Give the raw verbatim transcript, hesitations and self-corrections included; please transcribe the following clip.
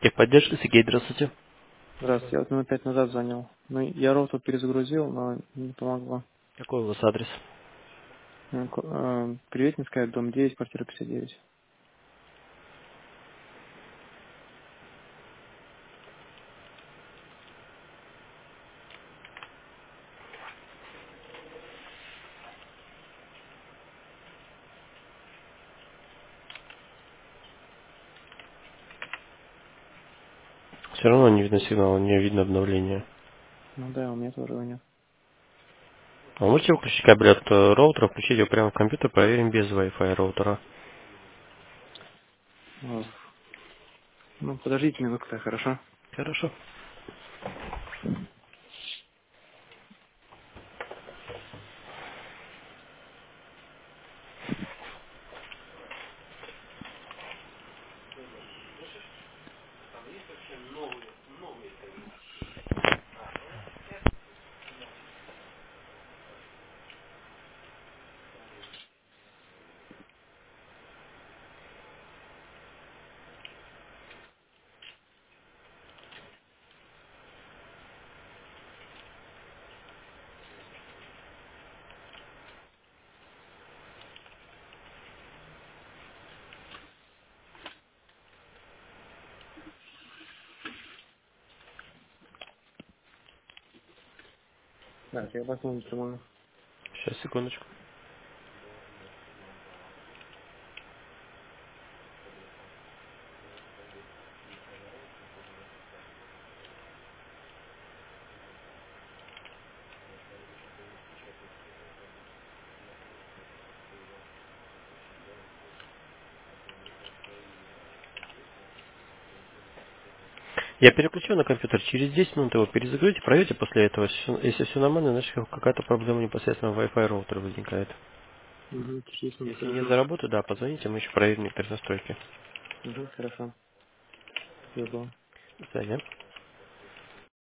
Техподдержка, Сергей, здравствуйте. Здравствуйте, я вот минут пять назад звонил. Ну, я роутер перезагрузил, но не помогло. Какой у вас адрес? Ну, ко- э, Приветнинская, дом девять, квартира пятьдесят девять. Все равно не видно сигнала, не видно обновления. Ну да, у меня тоже его нет. А вы можете выключить кабель от э, роутера, включить его прямо в компьютер, проверим без Wi-Fi роутера. Вот. Ну, подождите минутку, хорошо? Хорошо. Да, я посмотрю прямую. Сейчас, секундочку. Я переключу на компьютер. Через десять минут его перезагрузите, проверьте после этого. Если если все нормально, значит какая-то проблема непосредственно в Wi-Fi роутера возникает. Угу, честно, Если не хорошо. заработает, да, позвоните, мы еще проверим некоторые настройки. Угу, хорошо. Спасибо. До свидания.